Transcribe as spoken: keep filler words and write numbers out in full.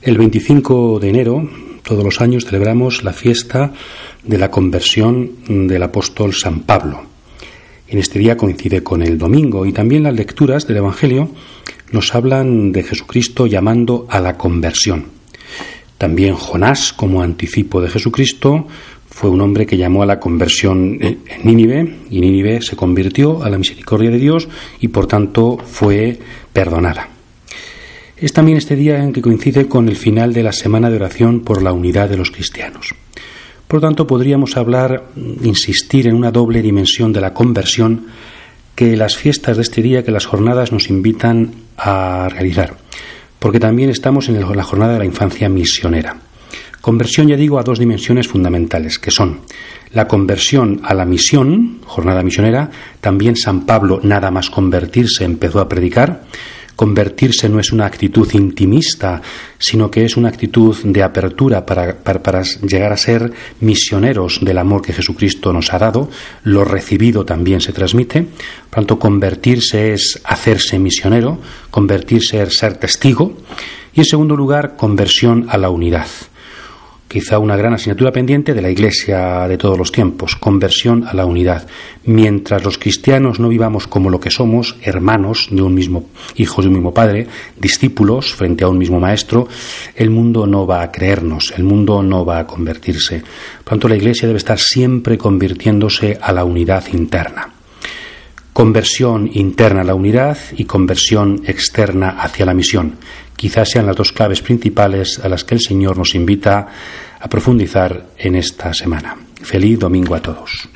El veinticinco de enero, todos los años, celebramos la fiesta de la conversión del apóstol San Pablo. En este día coincide con el domingo, y también las lecturas del Evangelio nos hablan de Jesucristo llamando a la conversión. También Jonás, como anticipo de Jesucristo, fue un hombre que llamó a la conversión en Nínive, y Nínive se convirtió a la misericordia de Dios y por tanto fue perdonada. Es también este día en que coincide con el final de la semana de oración por la unidad de los cristianos. Por lo tanto, podríamos hablar, insistir en una doble dimensión de la conversión que las fiestas de este día, que las jornadas nos invitan a realizar, porque también estamos en la jornada de la infancia misionera. Conversión, ya digo, a dos dimensiones fundamentales, que son la conversión a la misión, jornada misionera. También San Pablo, nada más convertirse, empezó a predicar. Convertirse no es una actitud intimista, sino que es una actitud de apertura para, para, para llegar a ser misioneros del amor que Jesucristo nos ha dado. Lo recibido también se transmite. Por tanto, convertirse es hacerse misionero, convertirse es ser testigo. Y en segundo lugar, conversión a la unidad. Quizá una gran asignatura pendiente de la Iglesia de todos los tiempos, conversión a la unidad. Mientras los cristianos no vivamos como lo que somos, hermanos de un mismo, hijos de un mismo Padre, discípulos frente a un mismo Maestro, el mundo no va a creernos, el mundo no va a convertirse. Por tanto, la Iglesia debe estar siempre convirtiéndose a la unidad interna. Conversión interna a la unidad y conversión externa hacia la misión. Quizás sean las dos claves principales a las que el Señor nos invita a profundizar en esta semana. Feliz domingo a todos.